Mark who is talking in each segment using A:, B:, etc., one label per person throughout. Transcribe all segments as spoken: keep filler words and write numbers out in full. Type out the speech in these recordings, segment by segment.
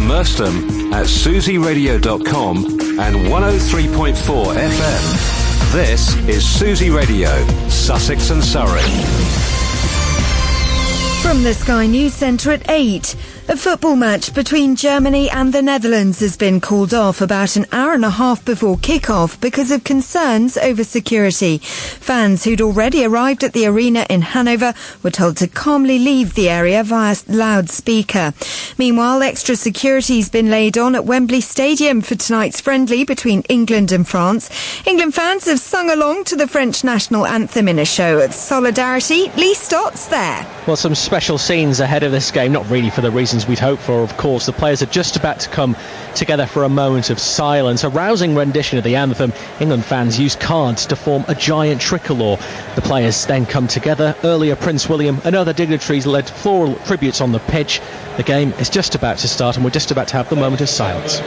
A: Merstham at susie radio dot com and one oh three point four F M. This is Susie Radio, Sussex and Surrey.
B: From the Sky News Centre at eight. A football match between Germany and the Netherlands has been called off about an hour and a half before kick-off because of concerns over security. Fans who'd already arrived at the arena in Hanover were told to calmly leave the area via loudspeaker. Meanwhile, extra security's been laid on at Wembley Stadium for tonight's friendly between England and France. England fans have sung along to the French national anthem in a show of solidarity. Lee Stott's there.
C: Well, some special scenes ahead of this game, not really for the reasons we'd hoped for, of course. The players are just about to come together for a moment of silence. A rousing rendition of the anthem. England fans use cards to form a giant tricolour. The players then come together. Earlier, Prince William and other dignitaries led floral tributes on the pitch. The game is just about to start and we're just about to have the moment of silence.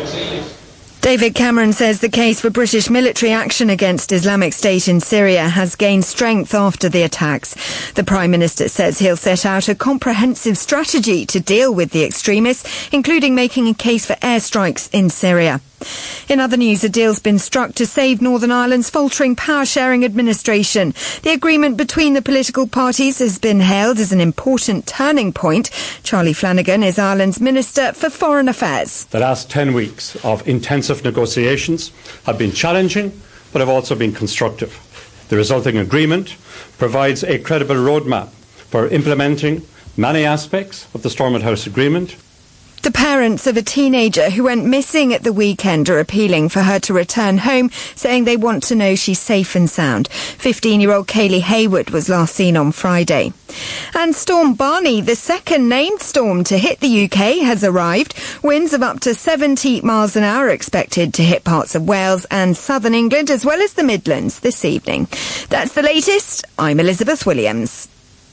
B: David Cameron says the case for British military action against Islamic State in Syria has gained strength after the attacks. The Prime Minister says he'll set out a comprehensive strategy to deal with the extremists, including making a case for airstrikes in Syria. In other news, a deal's been struck to save Northern Ireland's faltering power-sharing administration. The agreement between the political parties has been hailed as an important turning point. Charlie Flanagan is Ireland's Minister for Foreign Affairs.
D: The last ten weeks of intensive negotiations have been challenging, but have also been constructive. The resulting agreement provides a credible roadmap for implementing many aspects of the Stormont House Agreement.
B: The parents of a teenager who went missing at the weekend are appealing for her to return home, saying they want to know she's safe and sound. fifteen-year-old Kaylee Hayward was last seen on Friday. And Storm Barney, the second named storm to hit the U K, has arrived. Winds of up to seventy miles an hour are expected to hit parts of Wales and southern England, as well as the Midlands this evening. That's the latest. I'm Elizabeth Williams.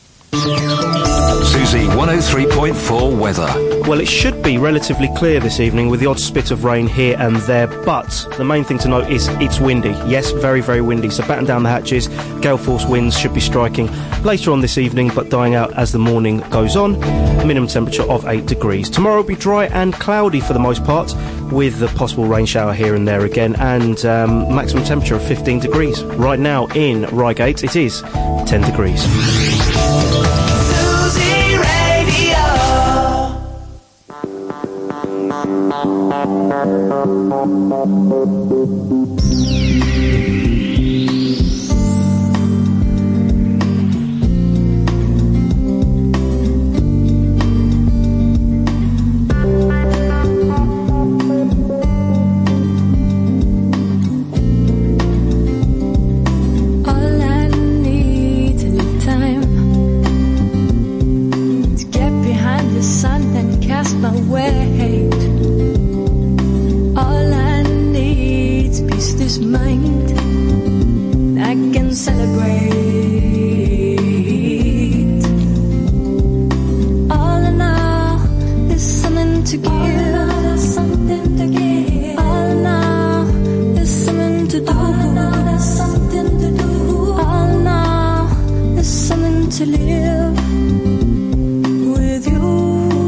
A: Susie one oh three point four weather.
E: Well, it should be relatively clear this evening with the odd spit of rain here and there, but the main thing to note is it's windy. Yes, very, very windy, so batten down the hatches. Gale force winds should be striking later on this evening, but dying out as the morning goes on. A minimum temperature of eight degrees. Tomorrow will be dry and cloudy for the most part, with a possible rain shower here and there again, and um, maximum temperature of fifteen degrees. Right now in Reigate, it is ten degrees.
F: Susie Radio.
G: My weight. All I need's peace, this mind I can celebrate. All in all, there's something to give. There's something to give. All in all, there's something to do. All in all, there's something to do. All in all, there's something to live with you.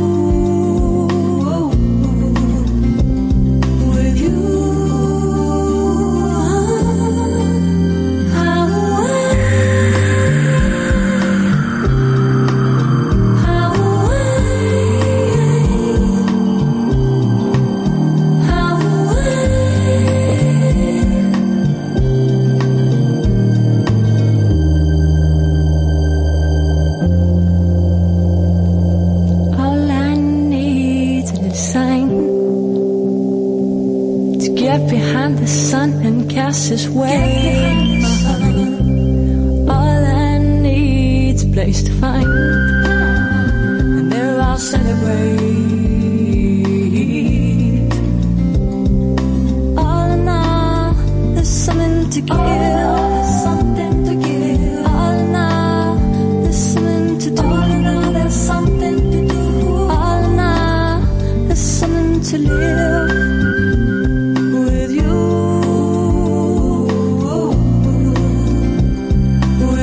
G: His way. All I need's a place to find, and there I'll celebrate. All in all, there's something to give. There's something to give. All in all, there's something to do. All in all, there's something to do. All in all, there's something to live.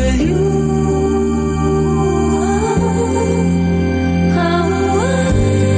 G: You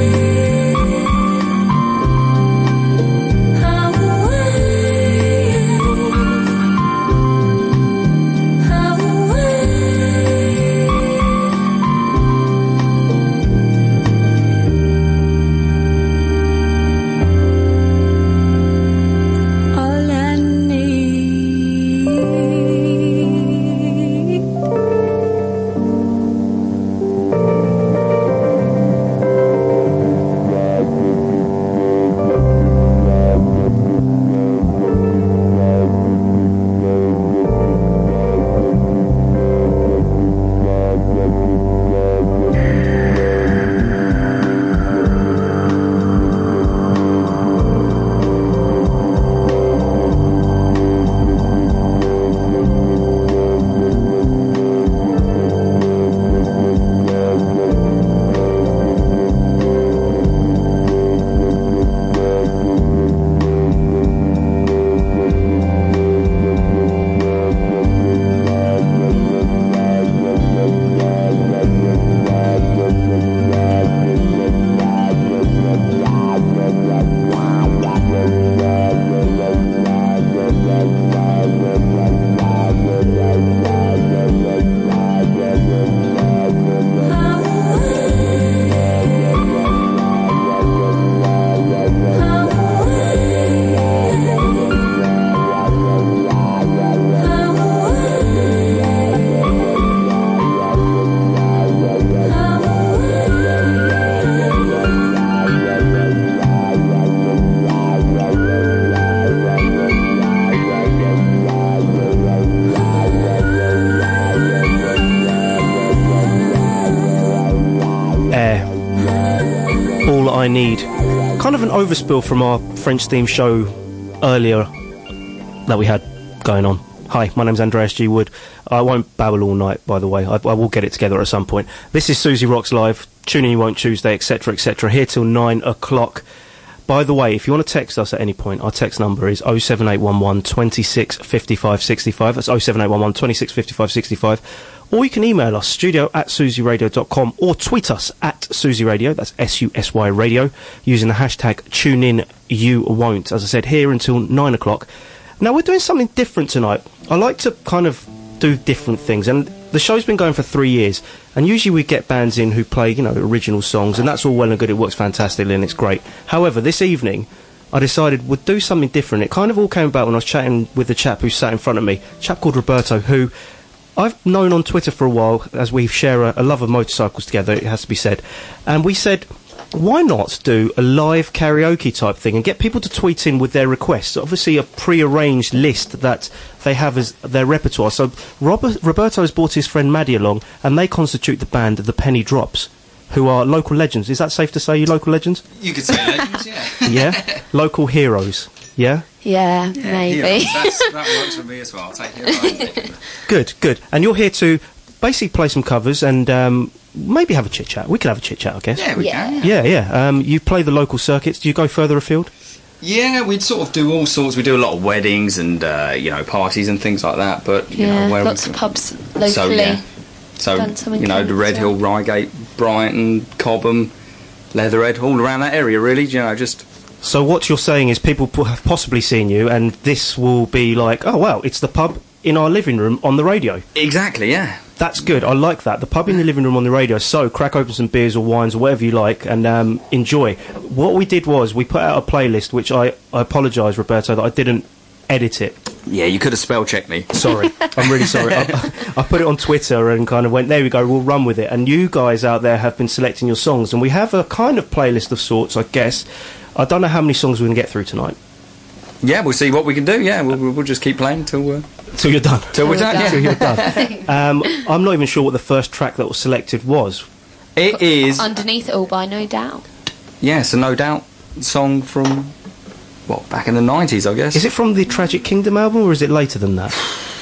E: I need kind of an overspill from our French theme show earlier that we had going on. Hi, my name's Andreas G. Wood. I won't babble all night, by the way. I, I will get it together at some point. This is Susie Rocks Live. Tune in, you won't Tuesday, et cetera, et cetera. Here till nine o'clock. By the way, if you want to text us at any point, our text number is oh seven eight one one, twenty-six, fifty-five, sixty-five. That's oh seven eight one one, twenty-six, fifty-five, sixty-five. Or you can email us, studio at susie radio dot com, or tweet us at Susie Radio, that's S U S Y Radio, using the hashtag TuneInYouWon't. As I said, here until nine o'clock. Now, we're doing something different tonight. I like to kind of do different things, and the show's been going for three years, and usually we get bands in who play, you know, original songs, and that's all well and good, it works fantastically and it's great. However, this evening I decided we'd do something different. It kind of all came about when I was chatting with the chap who sat in front of me, a chap called Roberto, who I've known on Twitter for a while, as we share a, a love of motorcycles together, it has to be said, and we said, why not do a live karaoke type thing and get people to tweet in with their requests? Obviously a pre-arranged list that they have as their repertoire. So Robert, Roberto has brought his friend Maddie along, and they constitute the band The Penny Drops, who are local legends. Is that safe to say, you local legends?
F: You could say legends, yeah.
E: Yeah? Local heroes, yeah?
H: Yeah,
F: yeah
H: maybe.
F: That's, that works for me as well. I'll take hero.
E: Good, good. And you're here to basically play some covers and um, maybe have a chit-chat. We could have a chit-chat, I guess.
F: Yeah, we
H: Yeah.
F: can.
E: Yeah, yeah. Um, you play the local circuits. Do you go further afield?
F: Yeah, we'd sort of do all sorts. We do a lot of weddings and, uh, you know, parties and things like that. But, you
H: Yeah,
F: know, where
H: lots
F: we,
H: of pubs locally.
F: So, yeah. So,
H: Done some in
F: you know, the
H: Kent
F: Red
H: as
F: Hill,
H: well.
F: Reigate, Brighton, Cobham, Leatherhead, all around that area, really. You know, just...
E: So what you're saying is people p- have possibly seen you, and this will be like, oh, wow, it's the pub in our living room on the radio.
F: Exactly, yeah.
E: That's good. I like that. The pub in the living room on the radio. So crack open some beers or wines or whatever you like and um, enjoy. What we did was we put out a playlist, which I, I apologise, Roberto, that I didn't edit it.
F: Yeah, you could have spell checked me.
E: Sorry. I'm really sorry. I, I put it on Twitter and kind of went, there we go, we'll run with it. And you guys out there have been selecting your songs, and we have a kind of playlist of sorts, I guess. I don't know how many songs we're going to get through tonight.
F: Yeah, we'll see what we can do. Yeah, we'll, we'll just keep playing till uh,
E: Till you're done.
F: till we're done.
E: Till
F: Yeah.
E: you're done. Um, I'm not even sure what the first track that was selected was.
F: It is.
H: Underneath It All by No Doubt.
F: Yeah, so No Doubt song from, what, back in the nineties, I guess.
E: Is it from the Tragic Kingdom album, or is it later than that?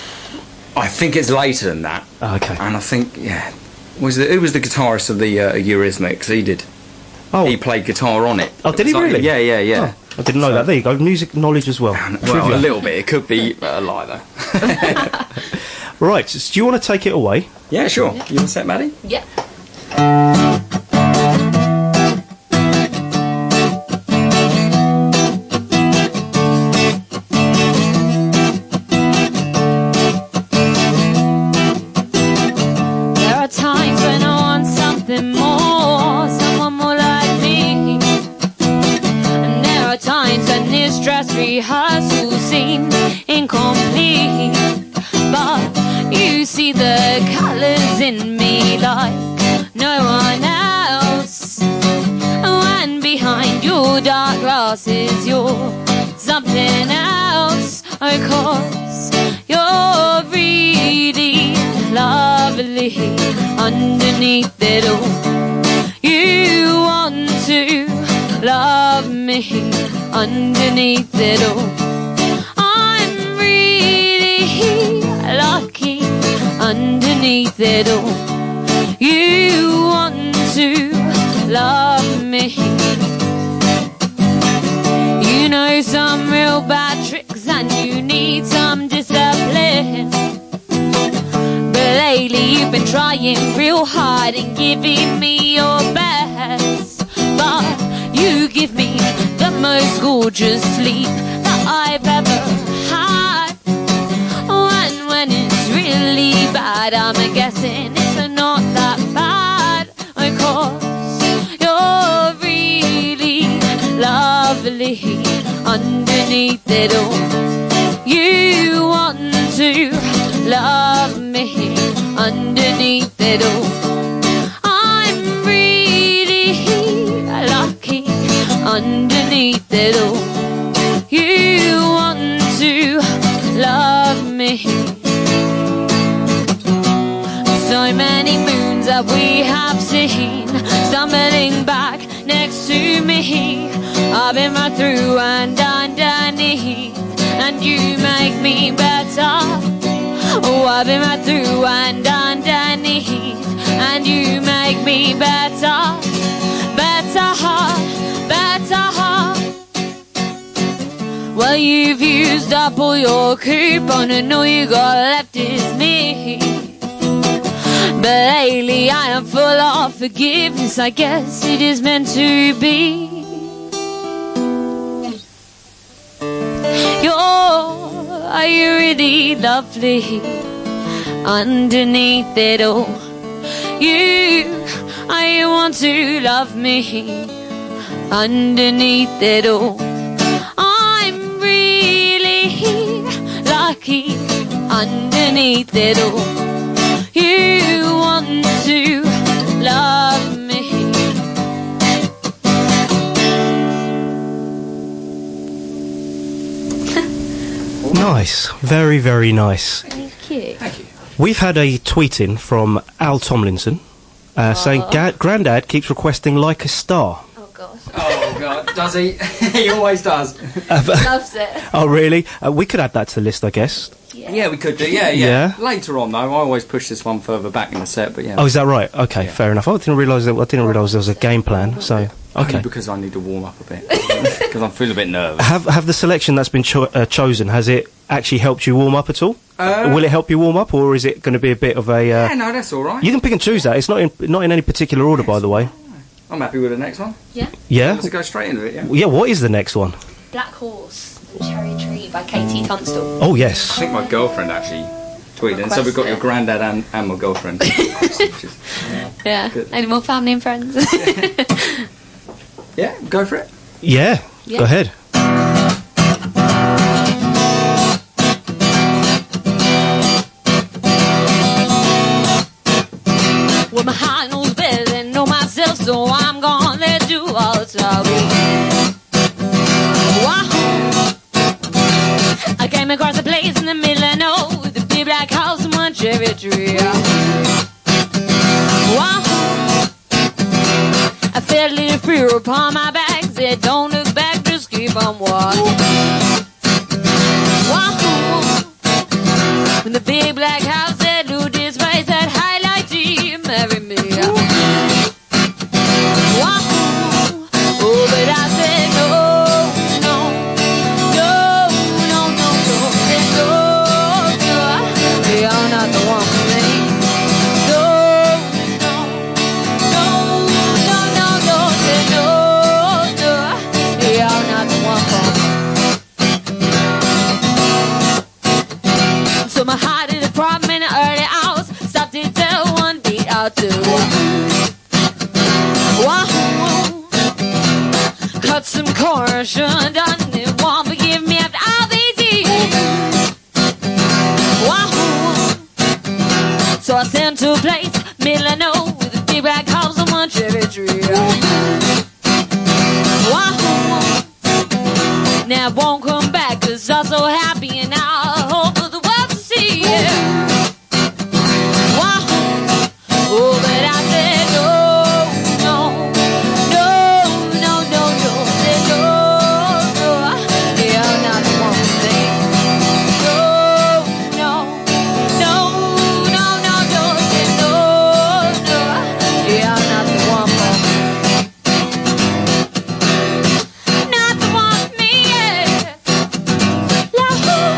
F: I think it's later than that.
E: Oh, okay.
F: And I think, yeah, was the, who was the guitarist of the uh, Eurythmics? He did.
E: Oh,
F: He played guitar on it.
E: oh, did he
F: It was like-
E: really?
F: Yeah, yeah, yeah.
E: Oh, I didn't know
F: So-
E: that. There you go. Music knowledge as well.
F: Well,
E: Trivia.
F: a little bit. It could be a lie, though.
E: Right, so do you want to take it away?
F: Yeah, sure. You want set, Maddie?
H: Yeah.
G: There are times when I want something more, someone more like me. And there are times when this dress rehearsal seems incomplete. But you see the colours in me like no one else. And behind your dark glasses you're something else. Of course, you're really lovely underneath it all. You want to love me underneath it all. I'm really lucky underneath it all. You want to love me. You know some real bad tricks and you need some discipline. But lately you've been trying real hard and giving me your best. But you give me the most gorgeous sleep that I've ever had. And when it's really bad, I'm guessing it's not that bad. Of course, you're really lovely underneath it all. You want to love me underneath it all. I'm really lucky underneath it all. You want to love me. So many moons that we have seen, stumbling back, next to me. I've been right through and underneath, and you make me better. Oh, I've been right through and underneath, and you make me better. Better, better. Well, you've used up all your coupon, and all you got left is me. But lately I am full of forgiveness, I guess it is meant to be. You're, are you really lovely underneath it all? You, are you want to love me underneath it all? I'm really lucky underneath it all. You want to love me.
E: Nice. Very, very nice.
H: Thank you.
F: Thank you.
E: We've had a tweet in from Al Tomlinson uh, saying, Ga- Grandad keeps requesting Like a Star.
H: Oh, God.
F: Oh, God. Does he? He always does.
H: Loves it.
E: Oh, really? Uh, we could add that to the list, I guess.
H: Yeah.
F: Yeah, we could do. Yeah, yeah,
E: Yeah.
F: Later on, though, I always push this one further back in the set, but yeah.
E: Oh, is that right? Okay,
F: Yeah.
E: fair enough. I didn't realise that. I didn't realise there was a game plan. So,
F: Only
E: okay.
F: because I need to warm up a bit. Because I'm feeling a bit nervous.
E: Have have the selection that's been cho- uh, chosen, has it actually helped you warm up at all?
F: Uh,
E: Will it help you warm up, or is it going to be a bit of a? Uh,
F: Yeah, no, that's all right.
E: You can pick and choose that. It's not in not in any particular order, by the way.
F: I'm happy with the next one.
H: Yeah.
E: Yeah.
F: Let's go straight into it, yeah?
E: Yeah. What is the next one?
H: Black Horse, The Cherry Tree by Katie Tunstall.
E: Oh
F: I
E: yes.
F: think my girlfriend actually tweeted, and so we've got your granddad and, and my girlfriend. Which is-
H: Yeah.
F: Good.
H: Any more family and friends?
F: yeah, go for it.
E: Yeah.
H: Yeah.
E: Go ahead.
G: Well, my heart knows better than know myself, so I'm gonna let you all tell me. Wow. I came across a place in the middle of nowhere with a big black house and one cherry tree. Wow. I felt a little fear upon my back, said don't look back, just keep on walking. Wow. When the big black house said, look this way, said, hi, like to marry me. Wow. Oh, but I said, no, no, no, no, no, no, said, no, no, you're not the one for me. No, no, no, no, no, no, said, no, no, you're not the one for me. So my heart is a problem in the early hours. Stopped to tell one beat out two. Wow. Cut some corners, should've done it. Won't forgive me after all these years. Wow. So I sent to a place, middle of nowhere, with a big black house and one cherry tree. Wow. Now I won't come back, cause I'm so happy and I hope for the world to see. Wow. Oh, but I said no, no, no, no, no, no, said no, no, you're not the one for me. No, no, no, no, no, no, said no, no, you're not the one for me. Not the one for me, yeah. Love.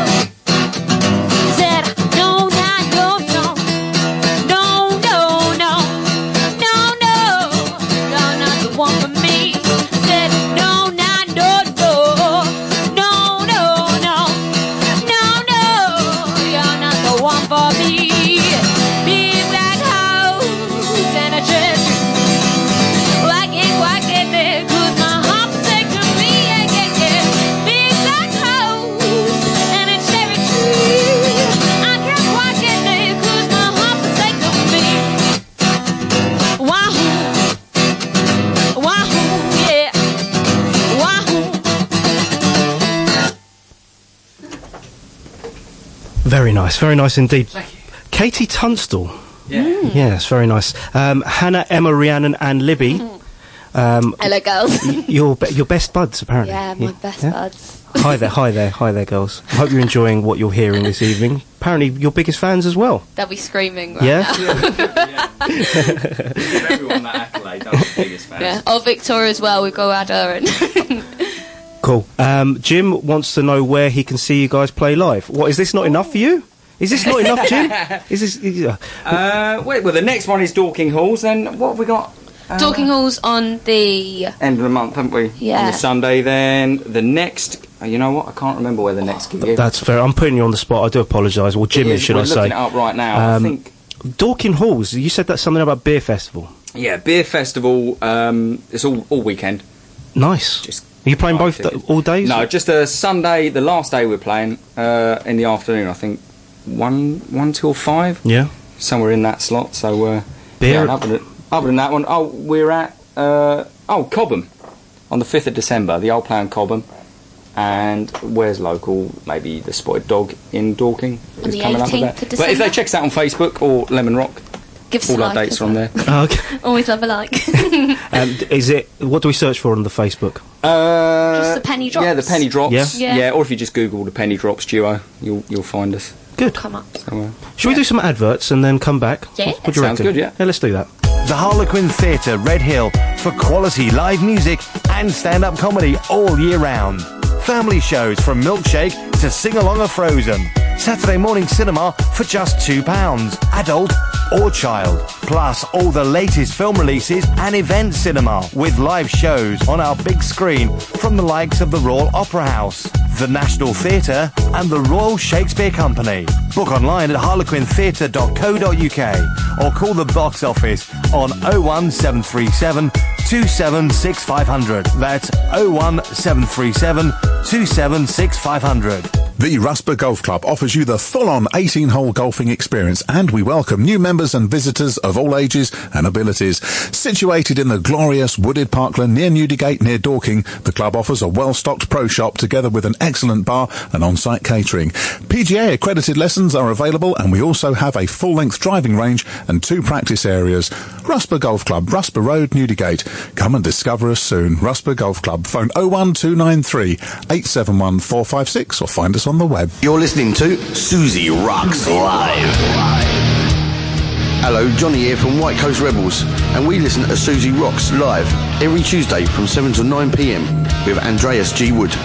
G: Said no, no, no, no, no, no, no, no, no, no, not the one for me. Said no, no, no, no, no, no, no, no, no, you're not the one for me. Big black house and a church. Why can't, why can't they? 'Cause my heart protects me, yeah, yeah, yeah. Big black house and a cherry tree. I can't, why can't they? 'Cause my heart protects me. Wow, wow, yeah, wow.
E: Very nice. Very nice indeed.
F: Thank you.
E: Katie Tunstall.
F: Yeah.
E: Yes, very nice. Um, Hannah, Emma, Rhiannon, and Libby Um,
H: Hello, girls.
E: your be- your best buds, apparently.
H: Yeah, my best
E: Yeah?
H: buds.
E: Hi there, hi there, hi there, girls. I hope you're enjoying what you're hearing this evening. Apparently, your biggest fans as well.
H: They'll be screaming right
E: Yeah?
H: now.
F: Give everyone that accolade. That's the biggest fans.
H: Yeah. Oh, Victoria as well. We've got to add her in.
E: Cool. Um, Jim wants to know where he can see you guys play live. What, is this not enough for you? Is this not enough, Jim? Is this... Is, uh,
F: Uh, wait, well, the next one is Dorking Halls. Then what have we got? Uh,
H: Dorking Hall's on the...
F: End of the month, haven't we?
H: Yeah.
F: On the Sunday. Then the next. uh, You know what? I can't remember where the next gig is.
E: that's fair. I'm putting you on the spot. I do apologise. Well, Jim
F: It
E: is, should
F: We're
E: I say.
F: looking it up right now.
E: Um,
F: I think.
E: Dorking Halls, you said that's something about Beer Festival.
F: Yeah, beer festival. Um, it's all all weekend.
E: Nice.
F: Just
E: Are you playing
F: buy
E: both
F: tickets.
E: th- all days?
F: No, just a Sunday. The last day we're playing uh, in the afternoon. I think one one till five.
E: Yeah.
F: Somewhere in that slot. So uh,
E: Beer-
F: yeah, and other, than, other than that one, oh, we're at uh, oh Cobham on the fifth of December. The old play on Cobham. And where's local? Maybe the Spotted Dog in Dorking
H: On
F: is
H: the
F: coming up with
H: eighteenth
F: that.
H: of
F: But if they
H: December?
F: check us out on Facebook or Lemon Rock,
H: Give us
F: all
H: a
F: our
H: like
F: dates
H: as
F: are on
H: well.
F: there.
E: Oh, okay.
H: Always love a like.
E: Um, d- is it? What do we search for on the Facebook?
F: Uh,
H: Just the Penny Drops.
F: Yeah, the Penny Drops.
E: Yeah?
H: Yeah.
F: yeah. Or if you just Google the Penny Drops duo, you'll you'll find us.
E: Good.
H: Come up.
F: So, uh,
E: Should we do some adverts and then come back?
H: Yeah.
E: What do you
F: Sounds
E: reckon?
F: good, yeah.
E: Yeah, let's do that.
I: The Harlequin Theatre, Red Hill, for quality live music and stand-up comedy all year round. Family shows from Milkshake to Sing Along a Frozen. Saturday morning cinema for just two pounds, adult or child. Plus all the latest film releases and event cinema with live shows on our big screen from the likes of the Royal Opera House, the National Theatre and the Royal Shakespeare Company. Book online at harlequin theatre dot co dot uk or call the box office on oh one seven three seven two seven six five hundred. That's oh one seven three seven two seven six five hundred.
J: The Rusper Golf Club offers you the full-on eighteen-hole golfing experience, and we welcome new members and visitors of all ages and abilities. Situated in the glorious wooded parkland near Newdigate, near Dorking, the club offers a well-stocked pro shop together with an excellent bar and on-site catering. P G A-accredited lessons are available, and we also have a full-length driving range and two practice areas. Rusper Golf Club, Rusper Road, Newdigate. Come and discover us soon. Rusper Golf Club. Phone oh one two nine three eight seven one four five six or find us on the web.
K: You're listening to Susie Rocks Live. Hello, Johnny here from White Coast Rebels, and we listen to Susie Rocks Live every Tuesday from seven to nine p m with Andreas G. Wood.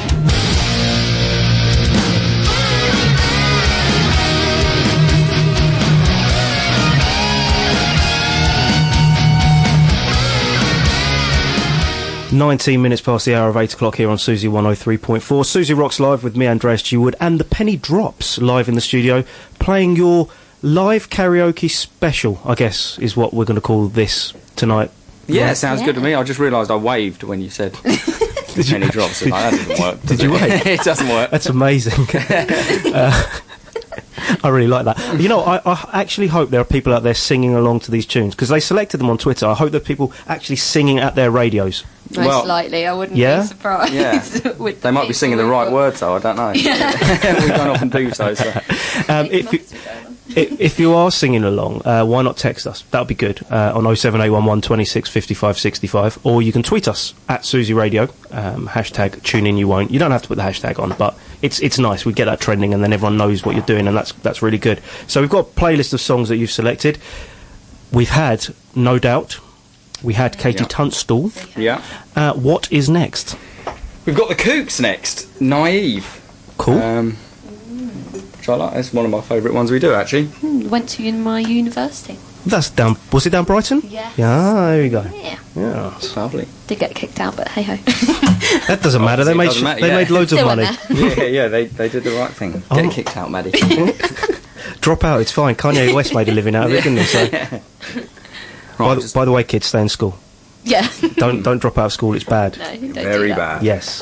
E: nineteen minutes past the hour of eight o'clock here on Susie one oh three point four. Susie Rocks Live with me, Andreas G. Wood, and the Penny Drops live in the studio, playing your live karaoke special, I guess, is what we're going to call this tonight.
F: yeah,
E: Right.
F: sounds good to me. I just realised I waved when you said Penny Drops. Like, that doesn't work. does
E: Did you
F: it?
E: wave?
F: It doesn't work.
E: That's amazing. uh, I really like that. You know, I, I actually hope there are people out there singing along to these tunes, because they selected them on Twitter. I hope there are people actually singing at their radios.
H: Most
F: Well,
H: likely, I wouldn't
E: yeah?
H: be surprised.
F: Yeah.
H: with
F: They might be singing the
H: people
F: right
H: we've
F: words, though. I don't know. we don't often do so. so.
E: Um, if, you, if, if you are singing along, uh, why not text us? That would be good. Uh, on oh seven eight one one twenty-six fifty-five sixty-five, or you can tweet us at Susie Radio, um, hashtag tune in you won't. You don't have to put the hashtag on, but it's it's nice. We get that trending, and then everyone knows what you're doing, and that's that's really good. So we've got a playlist of songs that you've selected. We've had No Doubt. We had Katie
F: Yeah.
E: Tunstall.
F: Yeah.
E: Uh, what is next?
F: We've got the Kooks next. Naive.
E: Cool.
F: Um, which I like. It's one of my favourite ones we do, actually.
H: Hmm, went to in my university.
E: That's down. Was it down Brighton?
H: Yeah.
E: Yeah, there you go.
H: Yeah.
E: Yeah.
F: It's lovely.
H: Did get kicked out, but hey ho.
E: That doesn't matter. They
F: Obviously it
E: made
F: doesn't
E: sh-
F: matter,
E: they
F: yeah.
E: made loads of
H: Still went
E: money.
H: there.
F: yeah, yeah, they, they did the right thing. Get
E: Oh.
F: kicked out, Maddie.
E: Drop out. It's fine. Kanye West made a living out of it, didn't he? So. by,
F: Right,
E: the,
F: just
E: by the way, kids, stay in school.
H: Yeah.
E: Don't don't drop out of school. It's bad.
H: No, don't do
F: very
H: that.
F: bad.
E: Yes.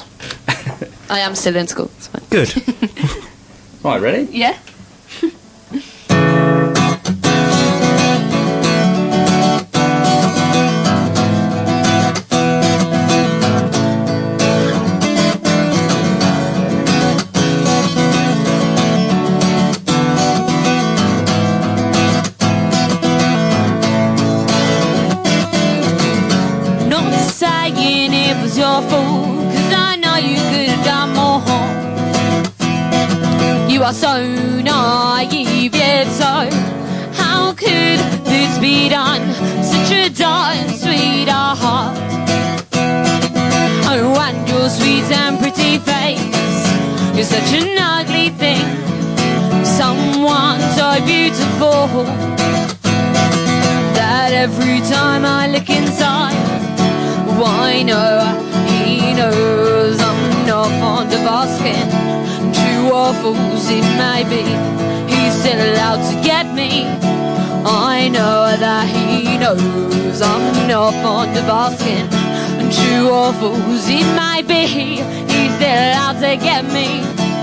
H: I am still in school. It's fine.
E: Good.
F: Right, ready?
H: Yeah.
G: Not saying
L: was your fault, 'cause I know you could have done more. You are so naive, yet so how could this be done? Such a darling sweetheart. Oh, and your sweet and pretty face, you're such an ugly thing. Someone so beautiful that every time I look inside, why no, he knows I'm not fond of asking. True or false it may be, he's still out to get me. I know that he knows I'm not fond of asking. True or false it may be, he's still out to get me.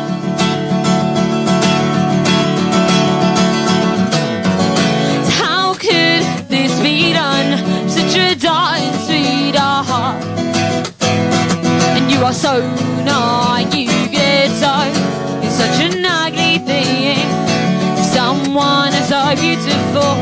L: How could this be done? Such a darling sweetheart. And you are so naive, yet so it's such an ugly thing. Someone is so beautiful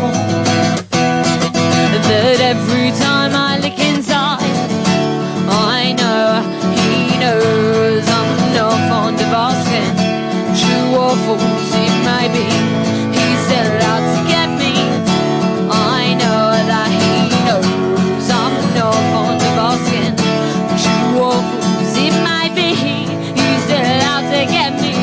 L: that every time I look inside, I know he knows I'm not fond of asking. True or false it may be, he's still out to get me. I know that he knows I'm not fond of asking. True or false it may be, he's still out to get me.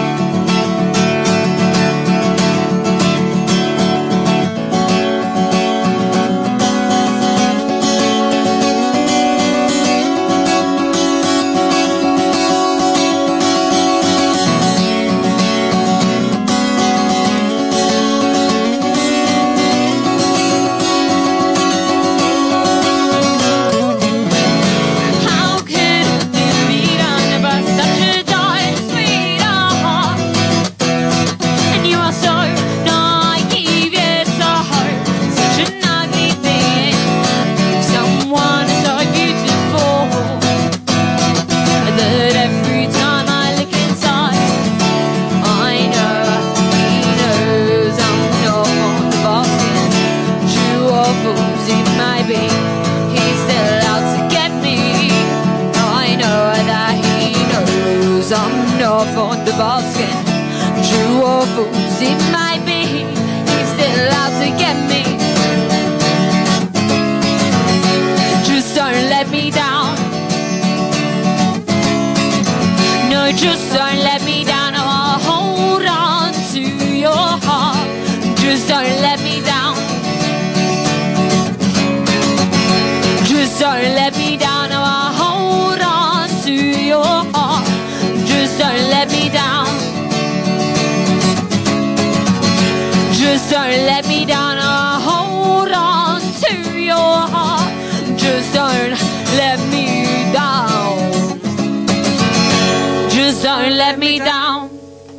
L: Fond of asking. True or false it might be, he's still out to get me. Just don't let me down. No, just don't let me down. Oh, I'll hold on to your heart. Just don't let me down. Just don't let me down. Oh, I'll hold on to your heart. Just don't let me down. Just don't let me down. I'll hold on to your heart. Just don't let me down. Just don't let me down.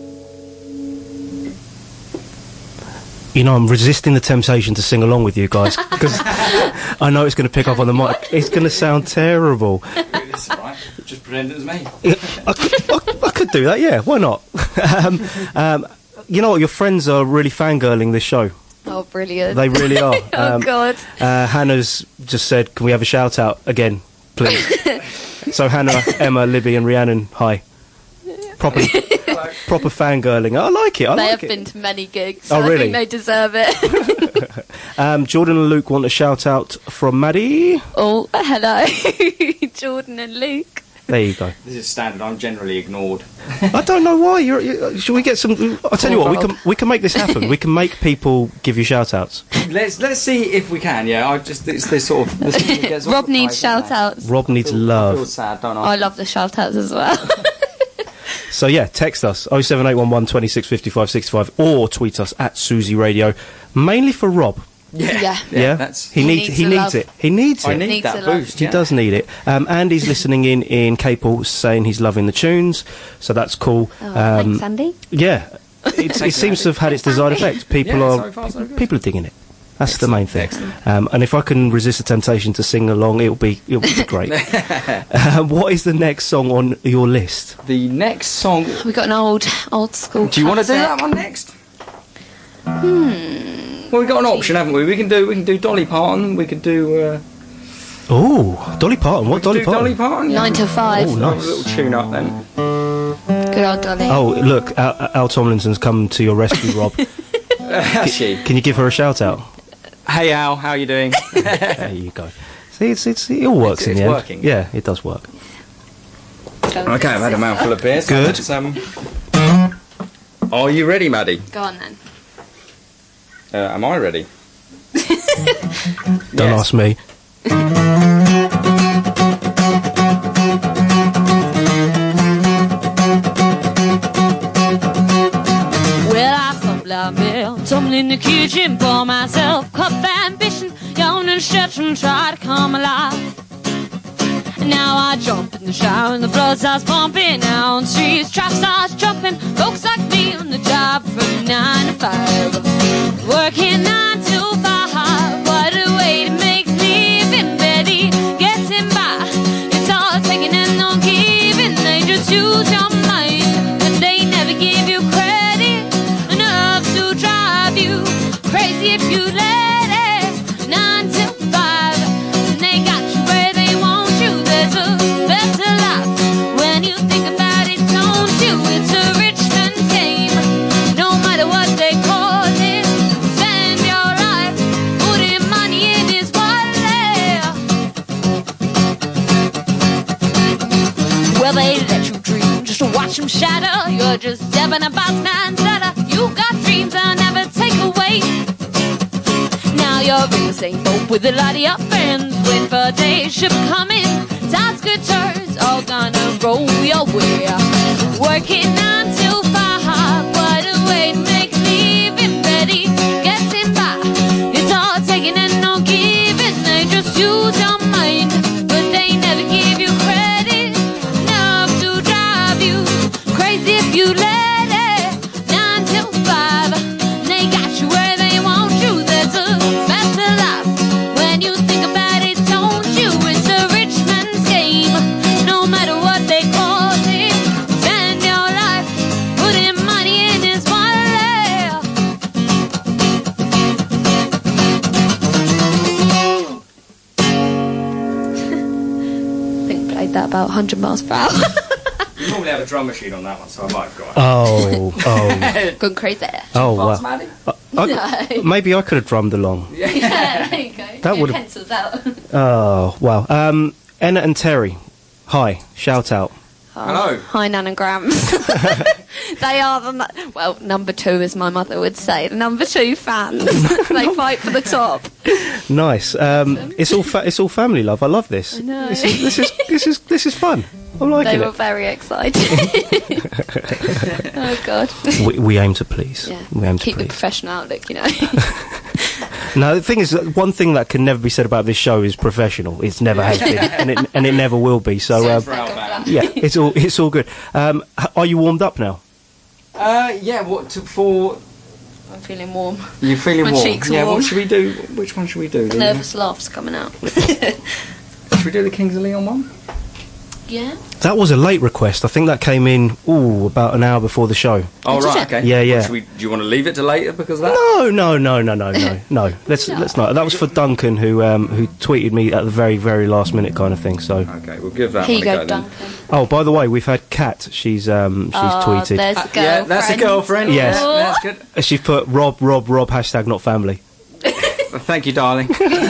E: You know, I'm resisting the temptation to sing along with you guys because I know it's going to pick up on the mic. It's going to sound terrible.
F: It's alright. Just pretend it was me.
E: Yeah, I, could, I, I could do that, yeah, why not? um, um, you know what, your friends are really fangirling this show.
L: Oh, brilliant.
E: They really are.
L: Oh,
E: um,
L: God.
E: Uh, Hannah's just said, can we have a shout out again, please? So Hannah, Emma, Libby and Rhiannon, hi. Proper, proper fangirling. I like it, I
L: they
E: like
L: have
E: it.
L: been to many gigs, so
E: Oh, really?
L: I think they deserve it.
E: um, Jordan and Luke want a shout out from Maddie.
L: Oh, hello. Jordan and Luke.
E: There you go.
F: This is standard. I'm generally ignored.
E: I don't know why. You're, you should we get some? I'll tell you what. We can we can make this happen. We can make people give you shout outs.
F: Let's let's see if we can. Yeah, I just it's this sort of. This gets
L: Rob needs shout outs.
E: Rob needs
F: I feel,
E: love.
F: I feel sad, don't I?
L: I love the shout outs as well.
E: So yeah, text us oh seven eight one one twenty-six fifty-five sixty-five or tweet us at Susie Radio. Mainly for Rob.
F: Yeah,
L: yeah,
E: yeah.
F: That's
E: he,
L: he
E: needs.
L: needs
E: He
L: the
E: needs
L: love.
E: it. He needs
F: I
E: it.
F: need
L: Needs
F: that
L: the love.
F: boost.
E: He
F: yeah.
E: does need it. Um, Andy's listening in in Capel, saying he's loving the tunes, so that's cool.
L: Oh,
E: um,
L: thanks, Andy.
E: Yeah, it's, it seems to have had its desired effect. People
F: Yeah,
E: are
F: so far, so good.
E: people are digging it. That's the main thing.
F: Excellent.
E: Um, and if I can resist the temptation to sing along, it'll be it'll be great. uh, what is the next song on your list?
F: The next song.
L: We got an old, old school.
F: Do you want to do
L: classic.
F: that one next?
L: Hmm.
F: Well, we've got an option, haven't we? We can do we can do Dolly Parton. We could do. Uh,
E: Oh, Dolly Parton. What Dolly
F: Do
E: Parton?
F: Dolly Parton?
H: Nine till five.
E: Oh,
F: Nice.
E: nice.
F: A little tune up then.
H: Good old Dolly.
E: Oh, look, Al, Al Tomlinson's come to your rescue, Rob.
F: Has she?
E: Can you give her a shout out?
F: Hey Al, how you doing?
E: There you go. See, it's, it's, it all works
F: It's-
E: in
F: it's
E: the end.
F: working.
E: Yeah, it does work.
F: Okay, I've had a mouthful of beer. So
E: Good.
F: let's, um, are you ready, Maddie?
H: Go on then.
F: Uh, am I ready?
E: Don't
F: Yes.
E: ask me.
L: Well, I thought like me, tumbling in the kitchen, pour myself cup of ambition, yawn and stretch and try to come alive. Now I jump in the shower and the blood starts pumping. Now on the streets, traffic starts jumping. Folks like me on the job from nine to five, working nine to five. What a way to make living, Betty. Getting by, it's all taking and no giving. They just use your mind, but they never give you credit enough to drive you crazy if you let it. Nine till five, and they got you where they want you. There's a better life when you think about it, don't you? It's a rich man's game, no matter what they call it. Spend your life putting money in his wallet. Well, they let you dream just to watch them shatter. You're just stepping about man's ladder. You got dreams I'll never take away. Now you're in the same boat with a lot of your friends. Wait for a day, ship coming. Times good turns, all gonna roll your way. Working nine till five, what a way to make living, Betty. Getting by, it's all taking and no giving. They just use your mind, but they never give you credit enough to drive you crazy if you let it. Nine till five, they got you where they want you. There's a better life when you think about it, don't you? It's a rich man's game, no matter what they call it. Spend your life putting money in his wallet. I think I played that about one hundred miles per hour.
F: You normally have a drum machine on that one, so I might have got it.
E: Oh, oh,
H: Gone crazy.
E: oh,
F: Fast,
E: wow.
F: Maddie?
E: I-
H: No.
E: maybe I could have drummed along.
H: Yeah, there you go.
E: That
H: Get
E: would've-
H: pencils out.
E: Oh, wow. Um, Enna and Terry, hi, shout out.
F: Hello.
H: Hi, Nan and Graham. They are the nu- well, number two, as my mother would say, the number two fans. They fight for the top.
E: Nice. Um, it's all fa- it's all family love. I love this.
H: I know.
E: This is this is this is this is fun. I'm liking
H: They were
E: it.
H: very excited. Oh God.
E: We, we aim to please.
H: Yeah.
E: We aim to
H: Keep the
E: please.
H: professional outlook, you know.
E: No, the thing is, that one thing that can never be said about this show is professional. It's never has been, and it and it never will be. So, um,
F: For our band.
E: yeah, it's all it's all good. Um, h- are you warmed up now?
F: Uh, yeah, what to, for...
H: I'm feeling warm.
F: You feeling
H: My
F: warm?
H: cheeks
F: Yeah,
H: warm.
F: what should we do? Which one should we do? The-
H: Nervous laughs coming out.
F: Should we do the Kings of Leon one?
H: Yeah.
E: That was a late request. I think that came in ooh about an hour before the show.
F: Oh,
H: Did
F: right,
H: you?
F: okay.
E: Yeah,
F: Well,
E: yeah.
F: should we, do you want to leave it to later because of that?
E: No, no, no, no, no, no, no. Let's let's not. That was for Duncan, who um, who tweeted me at the very very last minute kind of thing. So.
F: Okay, we'll give that
H: Here
F: one
H: you
F: a
H: go,
F: go then.
H: Duncan.
E: Oh, by the way, we've had Kat. She's um she's
H: Oh,
E: tweeted.
H: there's a
F: Uh,
H: girlfriend.
F: yeah, that's a girlfriend.
E: Yes.
F: Yeah, that's good.
E: Uh, She's put Rob Rob Rob hashtag not family.
F: Thank you, darling.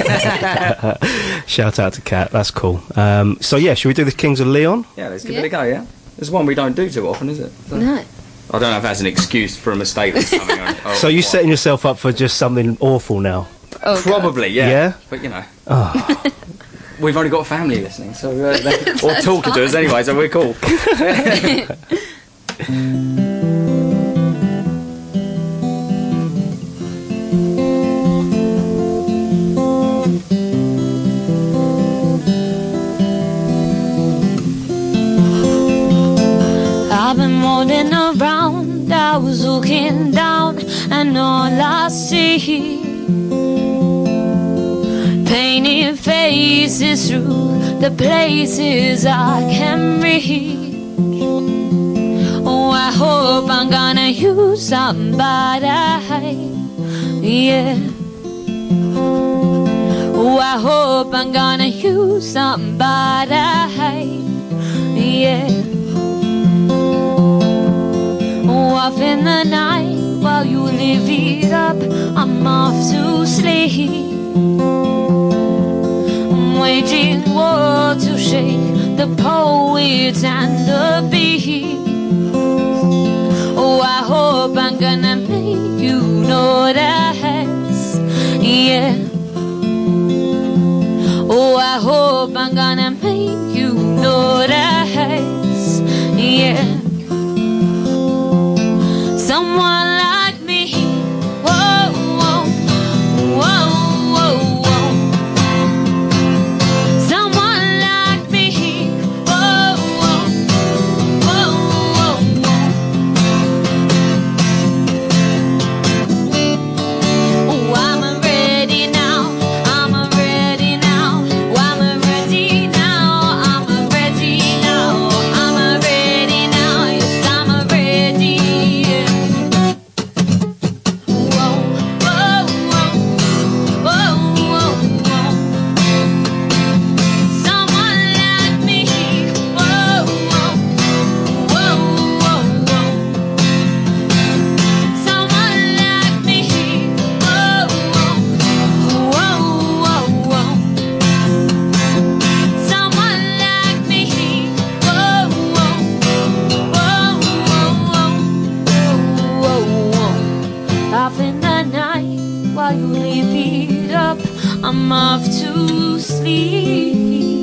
E: Shout out to Kat. That's cool. Um, so yeah, should we do the Kings of Leon?
F: Yeah, let's give
H: Yeah.
F: it a go, yeah? It's one we don't do too often, is it? So-
H: No.
F: I don't know if that's an excuse for a mistake that's coming on. Oh,
E: So you're
F: what?
E: setting yourself up for just something awful now.
H: Oh, God.
F: Probably, yeah.
E: Yeah?
F: But, you know,
E: Oh,
F: we've only got family listening, so... Uh, they- or talking to us anyway, so we're cool.
L: I've been rolling around, I was looking down, and all I see painted faces through the places I can reach. Oh, I hope I'm gonna use somebody, yeah. Oh, I hope I'm gonna use somebody. Yeah. Off in the night while you live it up, I'm off to sleep. I'm waging war to shake the poets and the bees. Oh, I hope I'm gonna make you notice. Yeah. Oh, I hope I'm gonna make you notice. Yeah. Someone like me. Whoa, whoa, whoa, whoa, whoa. Someone like me. Whoa, whoa, whoa, whoa, whoa. Oh, I'm ready now. I'm ready now. I'm ready now. I'm ready now. I'm ready now. Yes, I'm ready. Whoa, whoa, whoa, whoa, whoa, whoa. Someone like me. Whoa, whoa, whoa, whoa, whoa. Someone like me. Whoa, whoa, whoa, whoa, whoa. Someone like me. Whoa, whoa, whoa, whoa, whoa, whoa. Off in the night while you leave it up, I'm off to sleep.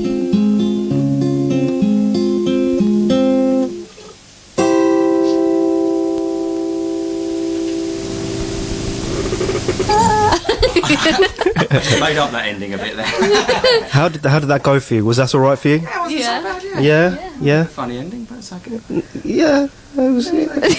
F: Made up that ending a bit there.
E: How did how did that go for you? Was that all right for you?
F: Yeah, it wasn't
H: Yeah.
F: so bad, yeah.
E: Yeah, yeah,
F: Funny ending, but it's okay.
E: yeah. It was,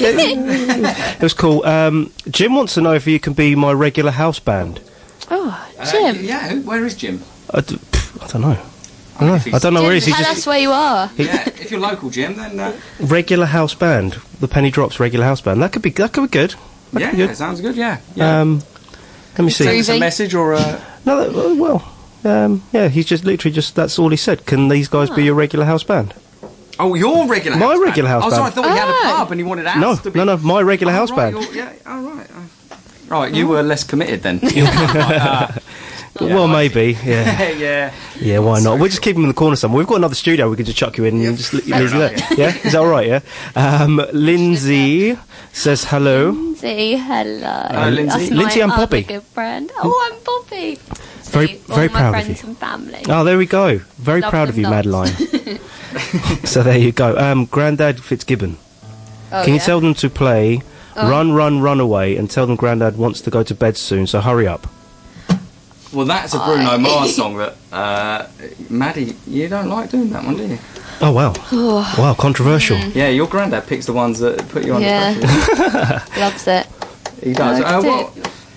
E: it was cool. Um, Jim wants to know if you can be my regular house band.
H: Oh,
F: Uh,
H: Jim.
F: yeah, who- where is Jim?
E: I, d- pff, I don't know. I don't know.
F: if he's-
E: I don't know where he is. He
H: Tell
E: just
H: us where you are.
F: Yeah, if you're local, Jim, then uh,
E: regular house band. The Penny Drops regular house band. That could be that could be good. That
F: yeah,
E: could be
F: yeah,
E: good.
F: sounds good. Yeah, yeah.
E: Um, let me see.
F: Send us a
H: Groovy.
F: message or a.
E: No, that, uh, well, um, yeah. He's just literally just that's all he said. Can these guys be your regular house band?
F: Oh, your regular
E: My
F: house band.
E: regular house
F: Oh, sorry, I
E: band.
F: thought we had a
H: Oh.
F: pub and you wanted ours
E: No,
F: to be.
E: no, no. My regular
F: Oh,
E: house
F: right,
E: band.
F: you're- Yeah, all right. uh, Right, you were less committed then. Yeah,
E: well, maybe. Yeah.
F: yeah.
E: Yeah, why not? We'll just keep him in the corner somewhere. We've got another studio we could just chuck you in and just leave you there. Yeah? Is that all right, yeah? Um, Lindsay says hello.
H: Lindsay, hello.
F: Hello, Lindsay.
H: That's
E: Lindsay
H: my
E: and
H: other
E: Bobby.
H: good friend. Oh, I'm Bobby.
E: Very-
H: See, all
E: very
H: my
E: proud of
H: friends
E: you.
H: and family.
E: Oh, there we go. Very
H: Love
E: proud of
H: them
E: you,
H: lots.
E: Madeline. So there you go. Um, Grandad Fitzgibbon.
H: Oh,
E: Can you
H: yeah?
E: tell them to play
H: Oh.
E: Run, Run, Run Away and tell them Grandad wants to go to bed soon, so hurry up.
F: Well, that's a Bruno Mars song that, uh, Maddie, you don't like doing that one, do you?
E: Oh, wow. Wow, controversial.
F: Yeah, your granddad picks the ones that put you under
H: Yeah.
F: pressure.
H: Loves it.
F: He does.
H: I
F: Uh,
H: do.
F: well,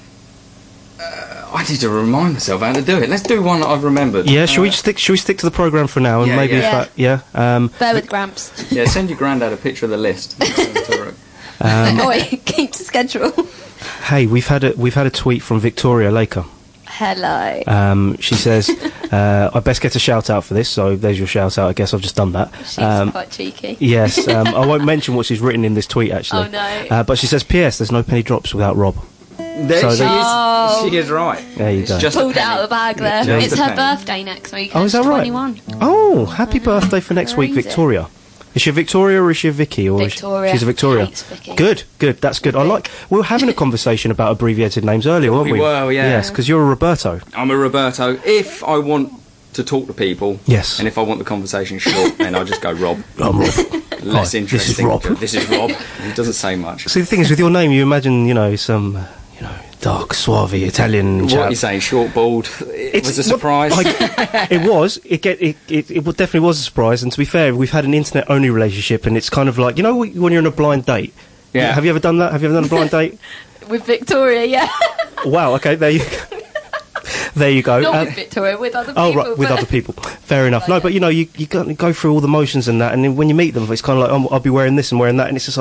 F: uh, I need to remind myself how to do it. Let's do one that I've remembered.
E: Yeah, should we
F: Uh,
E: stick? Should we stick to the program for now? And
F: Yeah,
E: maybe
F: yeah.
E: if that, yeah. Um,
H: Bear with Gramps.
F: Yeah, send your granddad a picture of the list.
E: um,
H: oh, wait, keep to schedule.
E: hey, we've had a we've had a tweet from Victoria Laker.
H: Hello.
E: Um, she says, uh, "I best get a shout out for this." So there's your shout out. I guess I've just done that.
H: She's
E: Um,
H: quite cheeky.
E: yes, um, I won't mention what she's written in this tweet actually.
H: Oh, no.
E: Uh, but she says, "P S. There's no penny drops without Rob."
F: There
E: So
F: she
E: there-
H: Oh.
F: is. She is right.
E: There you
F: It's
E: go.
F: just a
H: Pulled
F: penny.
H: out of the bag there.
F: Just
H: It's
F: a
H: her
F: penny.
H: birthday next week.
E: Oh, is that right?
H: twenty-one.
E: Oh, happy birthday for next week,
H: Crazy.
E: Victoria. Is she a Victoria or is she a Vicky? Or is she-
H: Victoria.
E: she's a Victoria.
H: Hates Vicky.
E: Good, good. That's good. I like. We were having a conversation about abbreviated names earlier, weren't
F: We
E: we?
F: were, yeah.
E: Yes, because you're a Roberto.
F: I'm a Roberto. If I want to talk to people,
E: Yes.
F: and if I want the conversation short, then I'll just go Rob.
E: I'm Rob.
F: Less
E: Hi,
F: interesting.
E: this is Rob.
F: This is Rob. He doesn't say much.
E: See, the thing is, with your name, you imagine, you know, some, uh, you know, dark, suave Italian
F: What
E: chap.
F: are you saying? Short, bald. It
E: It's-
F: was a surprise.
E: well, I- it was. It get. It, it. It wa- definitely was a surprise. And to be fair, we've had an internet-only relationship, and it's kind of like, you know, when you're on a blind date.
F: Yeah.
E: Have you ever done that? Have you ever done a blind date?
H: With Victoria, yeah.
E: Wow. Okay. There you. There you go.
H: Not
E: Uh,
H: with Victoria, with other people.
E: Oh, right, with
H: but-
E: other people. Fair enough. No, but you know, you you go, go through all the motions and that, and then when you meet them, it's kind of like, oh, I'll be wearing this and wearing that, and it's just like, oh,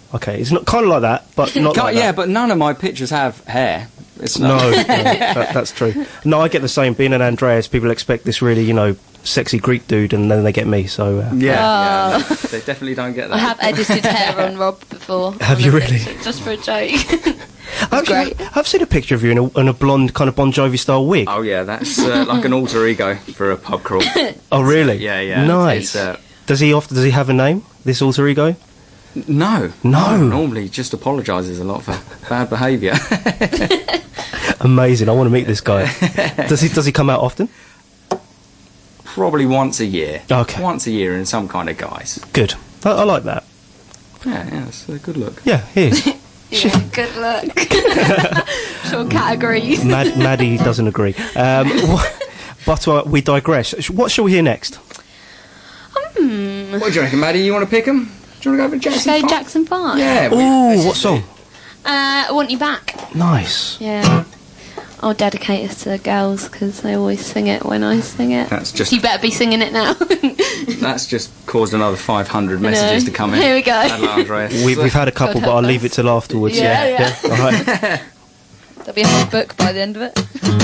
E: Okay, it's not kind of like that, but not
F: Can't-
E: like
F: yeah,
E: that.
F: but none of my pictures have hair. It's
E: No,
F: not.
E: no that, that's true. No, I get the same. Being an Andreas, people expect this really, you know, sexy Greek dude, and then they get me. So uh,
F: Yeah,
H: Oh.
F: yeah, no, they definitely don't get that.
H: I have edited hair on Rob before.
E: Have you really?
H: Just for a joke.
E: I've,
H: great.
E: I've seen a picture of you in a, in a blonde kind of Bon Jovi style wig.
F: Oh yeah, that's uh, like an alter ego for a pub crawl.
E: Oh, really?
F: Yeah, yeah.
E: Nice.
F: It's, uh,
E: Does he often? Does he have a name? This alter ego?
F: No.
E: No.
F: Normally just apologises a lot for bad behaviour.
E: Amazing. I want to meet this guy. does he? Does he come out often?
F: Probably once a year.
E: Okay.
F: Once a year in some kind of guise.
E: Good. I, I like that.
F: Yeah, yeah, it's a good look.
E: Yeah, he is.
H: Yeah, good luck. Sure, categories.
E: Mad, Maddie doesn't agree. Um, wh- but uh, we digress. Sh- What shall we hear next?
H: Hmm.
F: What do you reckon, Maddie? You want to pick 'em? Do you want to go for Jackson
H: Say
F: five?
H: Jackson five.
F: Yeah. we-
E: Ooh,
F: let's
E: what
F: just
E: song?
H: Uh, I Want You Back.
E: Nice.
H: Yeah. I'll dedicate it to the girls because they always sing it when I sing it.
F: That's just-
H: So you better be singing it now.
F: That's just caused another five hundred
H: I know.
F: messages to come in.
H: Here we go.
F: Hello, Andreas.
E: We, we've had a couple,
H: God
E: but I'll
H: help
E: leave it
H: us.
E: till afterwards.
H: Yeah,
E: Yeah.
H: yeah.
E: All right.
H: There'll be a whole book by the end of it.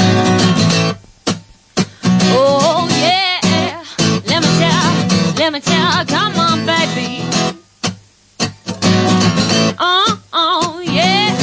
L: Oh yeah, let me tell, let me tell, come on, baby. Oh, oh yeah.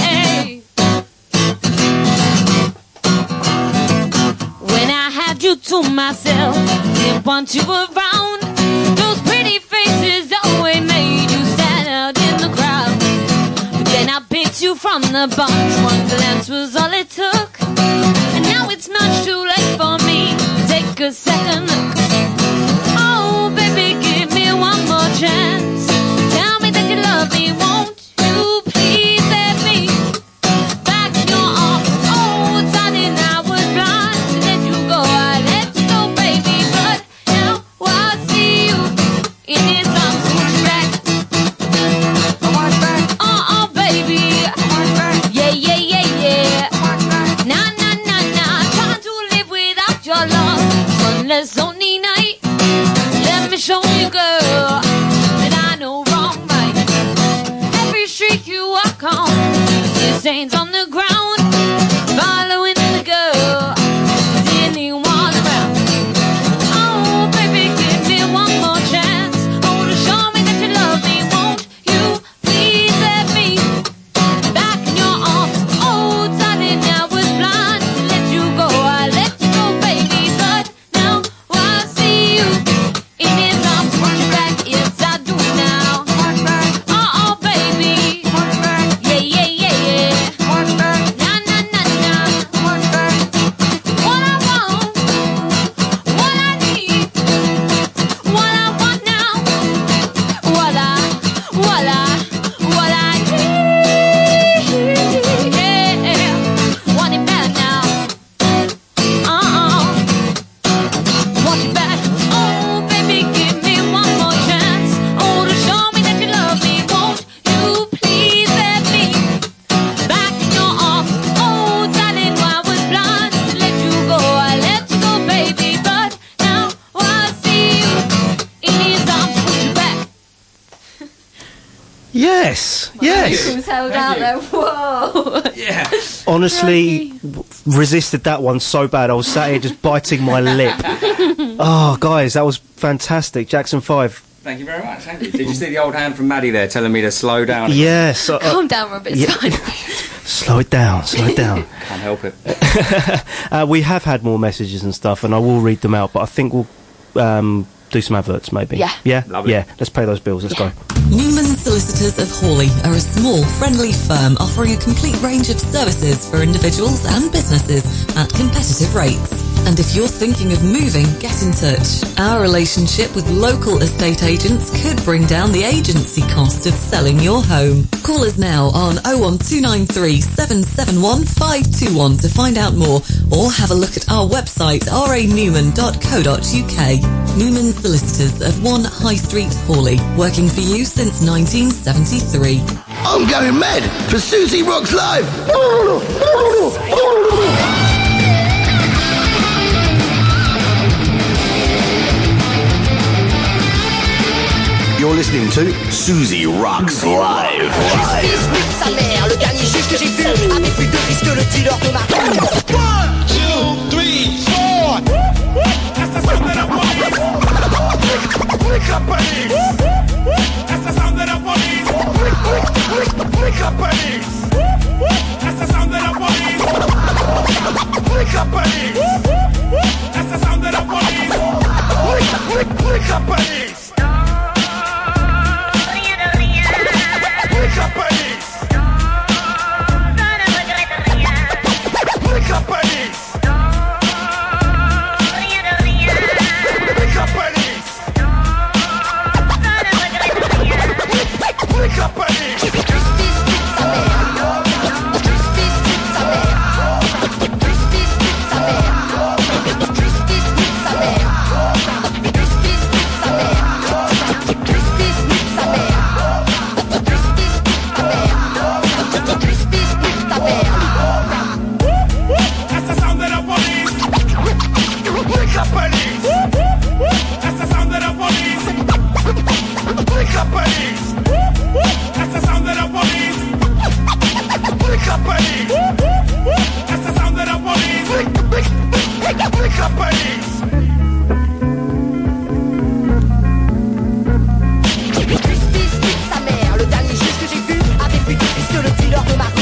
L: When I had you to myself, didn't want you around. Those pretty faces always made you stand out in the crowd. But then I picked you from the bunch. One glance was all it took. And now it's much too late for me to take a second look. Oh, baby, give me one more chance. Tell me that you love me, won't you please let me back in your arms? Oh, darling, I was blind to let you go. I let you go, baby, but now I see you in his arms. Want you back? I want you back. Oh, oh, baby. I want you back. Yeah, yeah, yeah, yeah. Nah, nah, nah, nah. Trying to live without your love. Sunless only night. Let me show you, girl, that I know wrong right. Every street you walk on, your stains on the ground. Following the girl, didn't even want around. Oh, baby, give me one more chance. Oh, to show me that you love me, won't you please let me back in your arms? Oh, darling, I was blind to let you go. I let you go, baby, but now I see you in his arms. Want you back? Yes, I do now. Oh, oh, baby. Yeah, yeah, yeah, yeah. Nah, nah, nah, nah. What I want, what I need, what I want now, what I, what I, what I need. Yeah, want it back now. Uh-uh. Want you back. Oh, baby, give me one more chance. Oh, to show me that you love me. Won't you please let me back in your arms? Oh, darling, I was blind to let you go. I let you go, baby, but now I see you in his arms. Want you back.
E: Yes. Yes.
H: Who's held out there? Whoa.
F: Yeah.
E: Honestly, w- resisted that one so bad. I was sat here just biting my lip. Oh, guys, that was fantastic. Jackson five.
F: Thank you very much. Thank you. Did you see the old hand from Maddie there telling me to slow down?
E: Yes. Uh, uh,
H: Calm down, Rob. It's
E: yeah.
H: fine.
E: slow it down. Slow it down.
F: Can't help it.
E: uh, we have had more messages and stuff, and I will read them out. But I think we'll um, do some adverts, maybe.
H: Yeah.
E: Yeah.
F: Lovely.
E: Yeah. Let's pay those bills. Let's go.
M: Newman Solicitors of Hawley are a small, friendly firm offering a complete range of services for individuals and businesses at competitive rates. And if you're thinking of moving, get in touch. Our relationship with local estate agents could bring down the agency cost of selling your home. Call us now on oh one two nine three, seven seven one, five two one to find out more, or have a look at our website r a newman dot co dot u k. Newman Solicitors of one High Street, Hawley, working for you since nineteen seventy-three.
K: I'm going mad for Susie Rocks Live.
I: You're
K: listening to Susie Rocks Live.
N: Justice nique sa mère, le dernier juge que j'ai vu avait plus de risque que le dealer de ma rue. One, two, three, four. That's the sound of the police. Wake up, police. That's the sound of the police. Wake up, police. That's the sound of the police. Wake up, police. That's the sound of the police. Wake up, police. Wake up, police. Wake up, police. Wake up, police. Wake up, police. Justice nique sa mère. Justice nique sa mère. Justice nique sa mère. Justice nique sa mère. Justice nique sa mère. Justice nique sa mère. That's the sound of the police. Wake up, police. That's the sound of the police. Wake up, police. That's the sound of the police. Wake up, police. That's the sound of the police. Wake up, police. Justice nique sa mère, le dernier juge que j'ai vu avait plus de risque que le dealer de ma rue.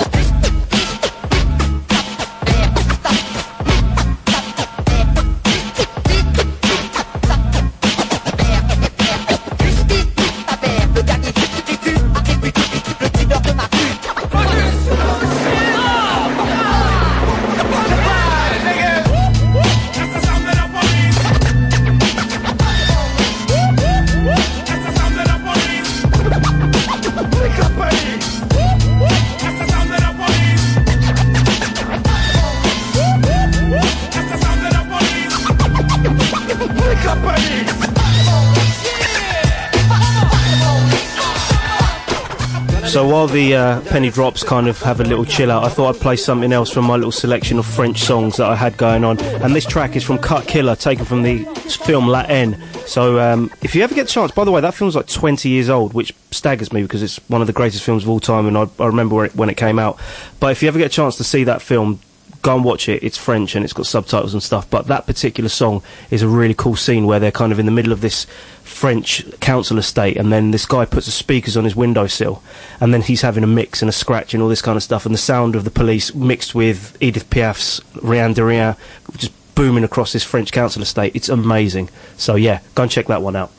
E: So while the uh, penny drops kind of have a little chill out, I thought I'd play something else from my little selection of French songs that I had going on. And this track is from Cut Killer, taken from the film La Haine. So um, if you ever get a chance, by the way, that film's like twenty years old, which staggers me because it's one of the greatest films of all time, and I, I remember when it, when it came out. But if you ever get a chance to see that film, go and watch it. It's French and it's got subtitles and stuff, but that particular song is a really cool scene where they're kind of in the middle of this French council estate, and then this guy puts the speakers on his windowsill, and then he's having a mix and a scratch and all this kind of stuff, and the sound of the police mixed with Edith Piaf's Rien de Rien just booming across this French council estate. It's amazing. So yeah, go and check that one out.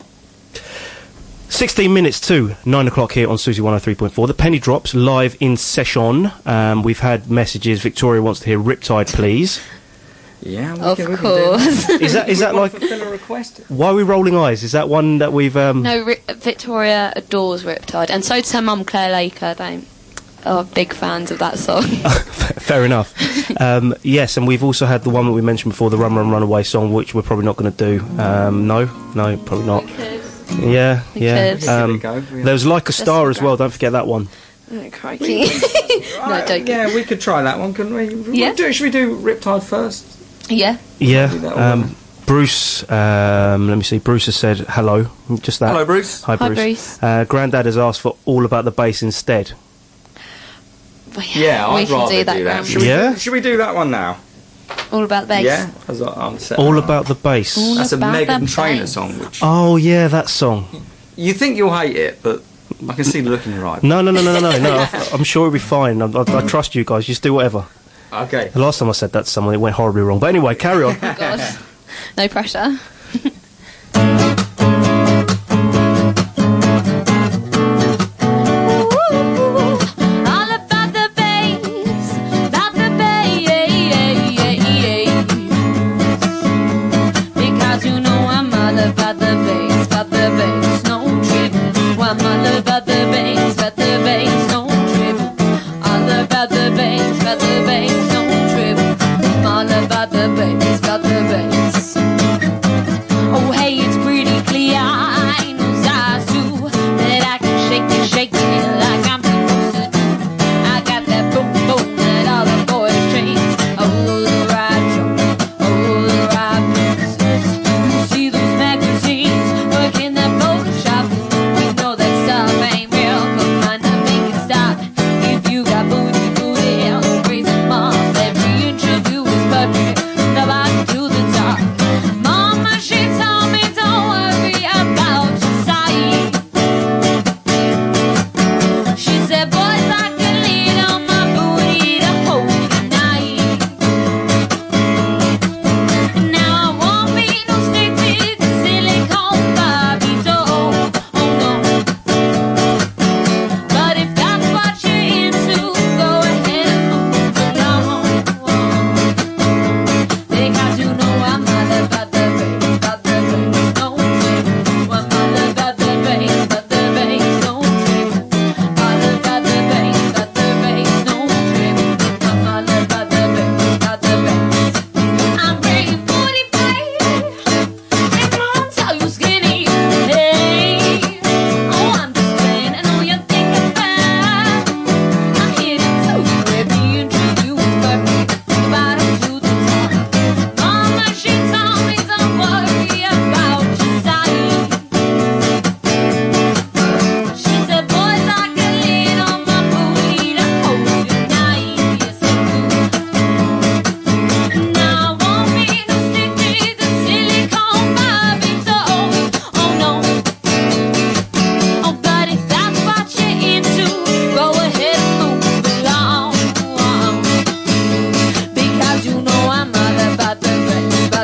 E: sixteen minutes to nine o'clock here on Susie one oh three point four. The penny drops live in session. Um, we've had messages. Victoria wants to hear Riptide, please.
F: Yeah, we
H: Of
F: can, we
H: course.
F: Can do
E: Is that is that like?
F: fulfill a request?
E: Why are we rolling eyes? Is that one that we've? Um,
H: No, Ri- Victoria adores Riptide, and so does her mum, Claire Laker. They are big fans of that song.
E: Fair enough. um, yes, and we've also had the one that we mentioned before, the Run Run Runaway song, which we're probably not going to do. Um, no, no, probably not. Yeah,
H: We
E: yeah.
H: could.
E: Um, there was Like a Star as well. Don't forget that one.
H: Oh, crikey. No, don't.
F: Yeah, we could try that one, couldn't we?
H: Yeah.
F: Do, should we do Riptide first?
H: Yeah.
E: Yeah.
F: Do that all
E: Um, Bruce, um, let me see. Bruce has said hello. Just that.
F: Hello, Bruce.
E: Hi,
H: Hi,
E: Bruce.
H: Bruce.
E: Uh, Grandad has asked for All About the Bass instead.
H: Well,
F: Yeah,
H: we
F: I'd
H: can
F: rather
H: do that.
F: do that.
H: Graham.
F: Should we,
E: Yeah?
F: should we do that one now?
H: All about the bass.
F: Yeah, as I- I'm set.
E: All About the Bass.
H: All
F: That's a
H: about
F: Megan
H: the
F: Trainor
H: bass.
F: song, which
E: Oh yeah, that song.
F: you think you'll hate it, but I can see the look in your eye.
E: No, no, no, no, no, no. no I, I'm sure it'll be fine. I, I, I trust you guys. Just do whatever.
F: Okay.
E: The last time I said that to someone, it went horribly wrong. But anyway, carry on.
H: Oh, God. No pressure.
L: All about the bass, about the bass. Because you know I'm all about the bass, about the bass, no trip. I'm all about the bass, about the bass, no trip. All about the bass, about the bass, no trip. I'm all about the bass, about the bass.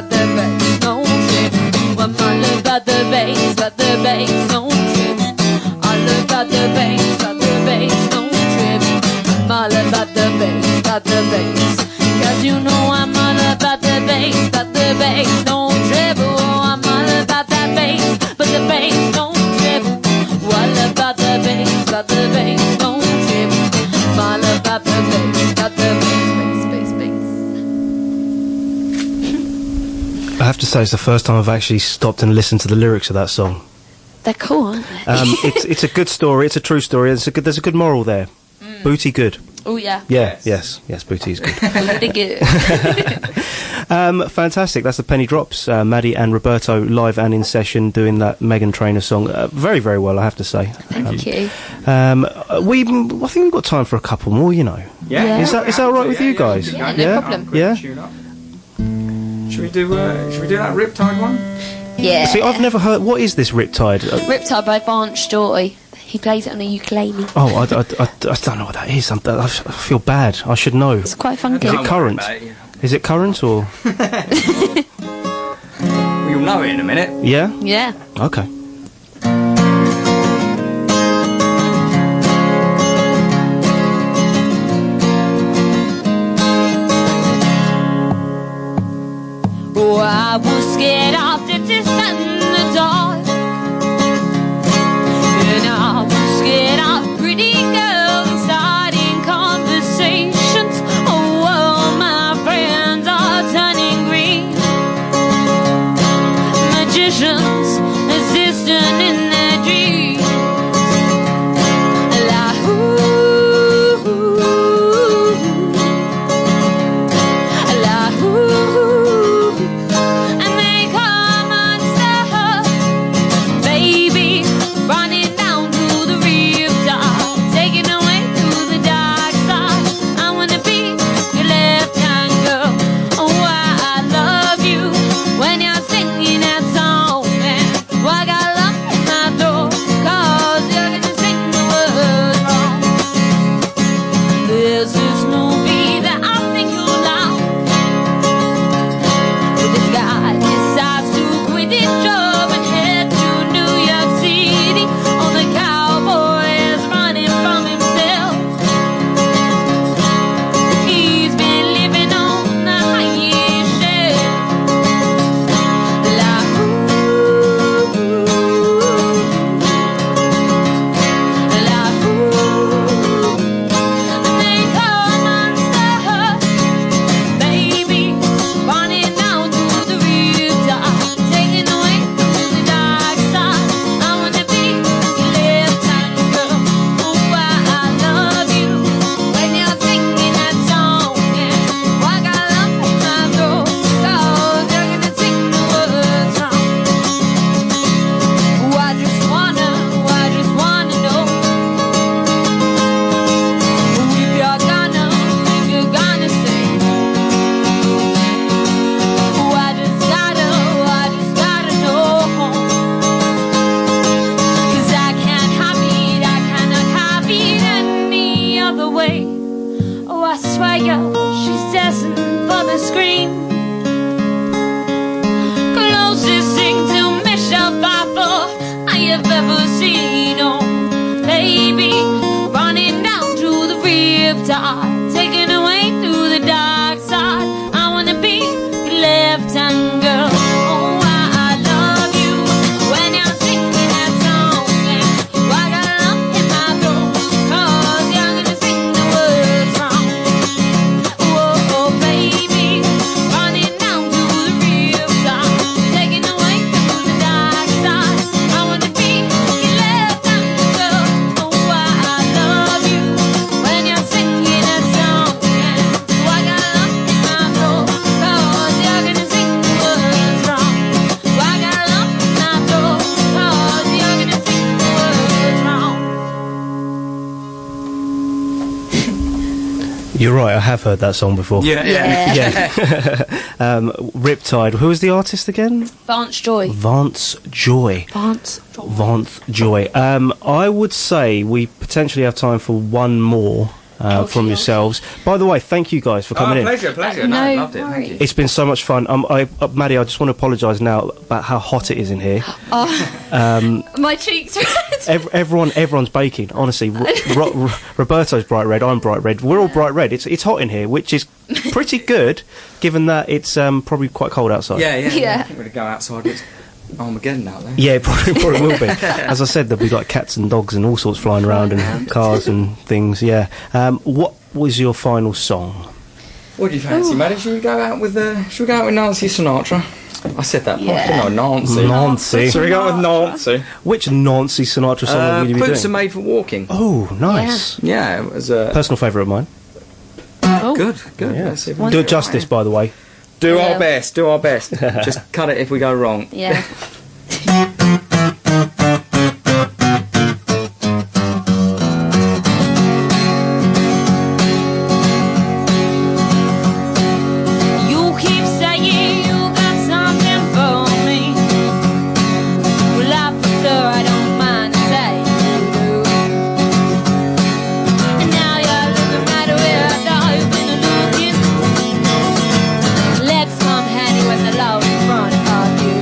L: but the bass don't trip. I'm all about the bass, but the bass don't trip. All about the bass, but the bass don't trip. I'm all about the bass, but the bass. Cause you know I'm all about the bass, but the bass don't trip. Oh, I'm all about that bass, but the bass don't trip. All about the bass, but the bass don't trip. I'm all about the bass, but the bass, bass, bass, bass.
E: I have to say, it's the first time I've actually stopped and listened to the lyrics of that song.
H: They're cool, aren't they?
E: Um, it's it's a good story. It's a true story. There's a good there's a good moral there.
H: Mm.
E: Booty good.
H: Oh yeah.
E: Yeah. Yes. Yes. Booty is good.
H: Pretty good.
E: um, fantastic. That's the Penny Drops. Uh, Maddie and Roberto live and in session doing that Meghan Trainor song. Uh, very very well, I have to say.
H: Thank
E: um,
H: you.
E: Um, uh, we I think we've got time for a couple more. You know.
F: Yeah. Yeah.
E: Is that is that all right with
F: Yeah,
E: you
F: yeah,
E: guys?
F: yeah,
H: no
E: yeah.
H: problem.
E: Yeah.
F: Should we do? Uh, should we do that Riptide one?
H: Yeah.
E: See, I've never heard. What is this Riptide? Uh,
H: Riptide by Vance Joy. He plays it on a ukulele.
E: oh, I, I, I, I don't know what that is. I'm, I feel bad. I should know.
H: It's quite funky.
E: Is it current? Is it current or?
F: You'll know it in a minute.
E: Yeah.
H: Yeah.
E: Okay.
L: Oh, I was scared of the distant in the dark, and I was scared of pretty girls starting conversations. Oh, all my friends are turning green. Magicians assisting in their dreams. Like, ooh, like, ooh. And they come unstuck, baby, running down to the riptide, taking away to the dark side. I wanna be your left-hand girl. Oh, I, I love you when you're singing that song. And I got love in my throat, 'cause you're gonna sing the words wrong. There's this movie that I think you'll like. This guy decides to quit his job and head to New York City. All the cowboy is running from himself. He's been living on the highest shelf. Like, ooh, like, ooh. And they come unstuck, baby, running down to the riptide, taking away to the dark side. I wanna be your left-hand girl. Oh, I, I love you when you're singing that song. And I got love in my throat, 'cause you're gonna sing the words wrong. Oh, I just wanna, oh, I just wanna know if you're gonna, if you're gonna stay. Oh, I just gotta, oh, I just gotta know. 'Cause I can't have it, I cannot have it any other way. Oh, I swear, girl, she's destined for the screen. Closest thing to Michelle Pfeiffer I have ever seen. Oh, baby, running down to the riptide, taking away to the dark side. I wanna be your left-hand girl. Oh, I, I love you when you're singing that song. And I got love in my throat, 'cause you're gonna sing the words wrong. Oh, oh, baby, running down to the riptide, taking away to the dark side. I wanna be your left-hand girl. Oh, I, I love you when you're singing that song. And I got love in my throat, 'cause you're gonna sing the words wrong. I got love in my throat, 'cause you're gonna sing the words wrong.
E: You're right. I have heard that song before.
F: Yeah, yeah.
E: Yeah. um, Riptide. Who was the artist again?
H: Vance Joy.
E: Vance Joy.
H: Vance
E: Vance Joy. Um, I would say we potentially have time for one more. uh, from yourselves. By the way, thank you guys for coming
F: oh,
E: in.
F: pleasure, pleasure. No,
H: No
F: loved it. Thank you.
E: It's been so much fun. Um, I, uh, Maddie, I just want to apologise now about how hot it is in here.
H: Oh,
E: Um,
H: my cheeks red.
E: ev- everyone, everyone's baking. Honestly, Ro- Ro- Ro- Roberto's bright red. I'm bright red. We're all bright red. It's it's hot in here, which is pretty good, given that it's um, probably quite cold outside.
F: Yeah, yeah, yeah.
H: Yeah.
F: I think we're going to go outside. It's Armageddon out there.
E: Yeah, it probably, probably will be. As I said, there'll be like cats and dogs and all sorts flying around and cars and things. Yeah. Um, what was your final song?
F: What do you fancy, Maddie? Should we go out with uh, Should we go out with Nancy Sinatra? I said that,
H: Yeah.
F: didn't I? Nancy.
E: Nancy.
F: Should we go with Nancy?
E: Which Nancy Sinatra song
F: Uh,
E: will you be
F: Boots are
E: doing?
F: made for walking.
E: Oh, nice.
F: Yeah, it was uh,
E: Personal favourite of mine.
H: Oh.
F: good. Good.
E: Yeah.
F: Let's see if we can
E: Do
F: get
E: it justice, by the way.
F: Do
H: Yeah.
F: our best. Do our best. Just cut it if we go wrong.
H: Yeah.
L: You keep saying you got something for me. Well, officer, I don't mind saying you do. And now you're looking right where I thought you've been looking. Legs come handy when the law in front of you.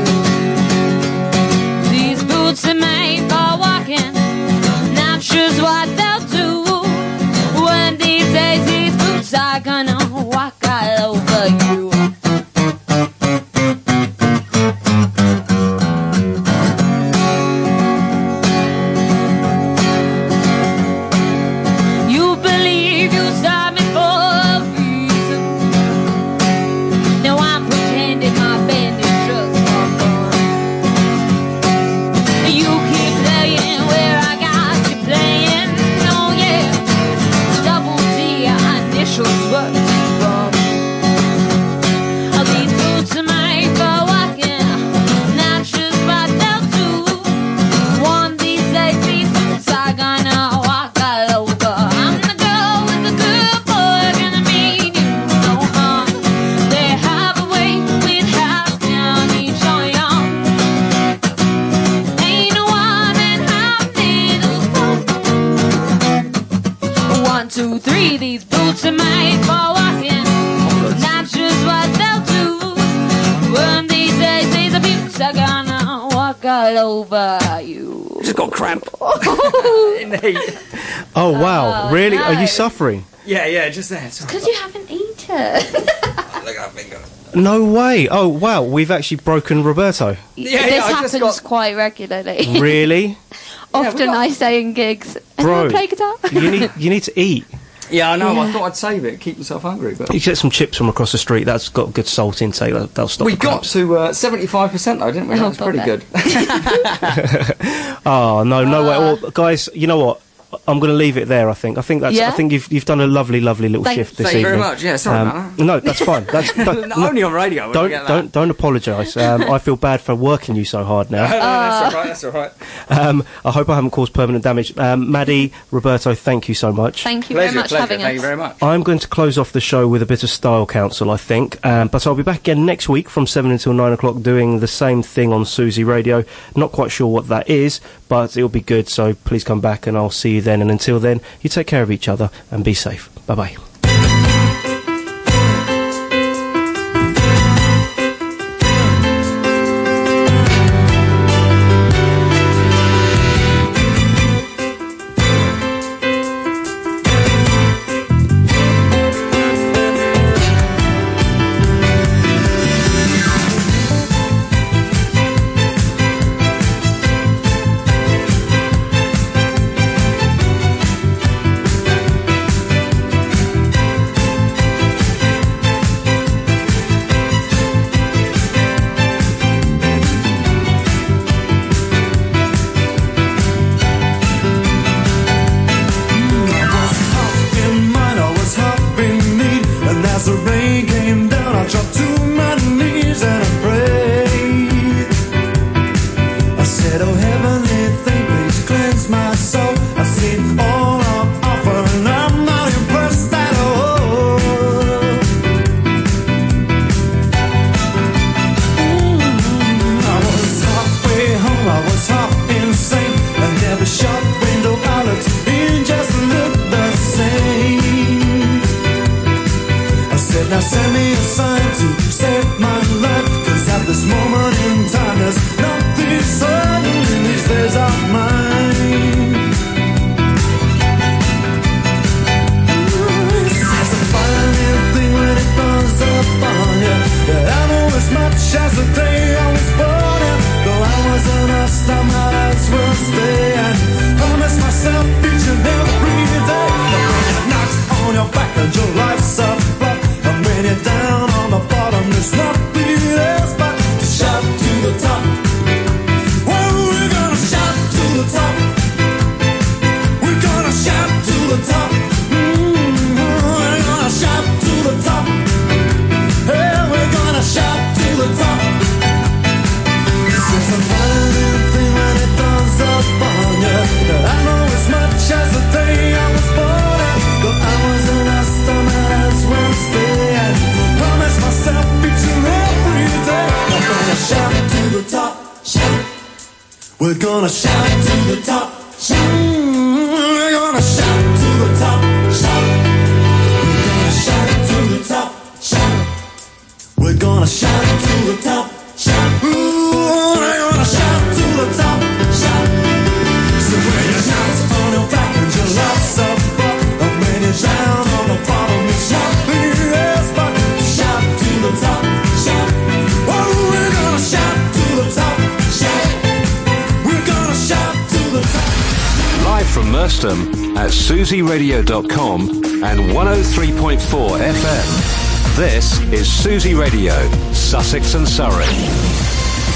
L: These boots are made for walking. Not sure what they'll do. One of these days, these boots are gonna walk all over you. You believe you saw me for a reason. Now I'm pretending my band is just for fun. You keep playing where I got you playing. Oh yeah, double D initials work from. Oh, these boots are made for walking. Not just what they'll do. One of these days, these boots are gonna walk all over. I'm the girl with the good boy, gonna mean you no harm. They have a way with half down each arm. Ain't no one in half needle phone. One, two, three, these boots are made for walking. Not just what they'll do. One of these days, these boots are gonna walk all over you.
F: Just got cramp in the heat.
E: Oh, wow.
H: Oh,
E: really? Are
H: no.
E: you suffering?
F: Yeah, yeah, just there.
H: Because you haven't eaten.
F: Look at that finger.
E: No way. Oh, wow. We've actually broken Roberto.
F: Yeah,
H: this
F: yeah, I
H: happens
F: just got-
H: quite regularly.
E: Really?
H: Often I say in gigs,
E: Bro,
H: anyone play guitar?
E: you need you need to eat.
F: Yeah, I know. I
H: Yeah.
F: thought I'd save it, keep myself hungry, but
E: You get some chips from across the street. That's got good salt intake. That'll, that'll stop
F: we
E: the
F: got
E: cramps.
F: to uh, seventy-five percent though, didn't we? That
H: Oh,
F: was pretty
H: got
F: good.
E: Oh no, no way. Well, guys, you know what? I'm going to leave it there. I think. I think that's.
H: Yeah?
E: I think you've you've done a lovely, lovely little
H: Thank-
E: shift this
F: Thank you
E: evening.
F: very much. Yeah, sorry about that.
E: No, that's fine. That's don't,
F: Not only on radio. we
E: don't
F: get that.
E: don't don't apologise. Um, I feel bad for working you so hard
F: No,
E: now.
F: no, that's all right. That's all right.
E: Um, I hope I haven't caused permanent damage. Um, Maddie, Roberto, thank you so much.
H: Thank you
F: Pleasure,
H: very much
F: pleasure.
H: for having
F: Thank
H: us.
F: you very much.
E: I'm going to close off the show with a bit of Style Council, I think. Um, but I'll be back again next week from seven until nine o'clock doing the same thing on Susie Radio. Not quite sure what that is, but it'll be good, so please come back and I'll see you then. And until then, you take care of each other and be safe. Bye-bye.
O: last, I might as well stay and promise myself each and every day. But when it knocks on your back and your life's up, and when you're down on the bottom, there's nothing else but to shout to the top. Well, we're gonna shout to the top. We're gonna shout to the top. Mm, we're gonna shout to the top. Hey, we're gonna shout to the top. This is a violent thing when it dawns upon you. I know as much as the day I was born. But I was a lost, I might as well stay and promise myself each and every day. I'm gonna shout to the top, shout. We're gonna shout to the top, shout. We're gonna shout to the top, shout. We're gonna shout to the top, shout. We're gonna shout to the top, shout. Ooh, we're gonna shout to the top, shout. So when you're down on your back and your love's up, and when you're down on the bottom, you shout. Yes, but shout to the top, shout. Oh, we're gonna shout to the top, shout. We're gonna shout to the top.
A: Live from Merstham at susie radio dot com and one oh three point four F M. This is Susie Radio, Sussex and Surrey.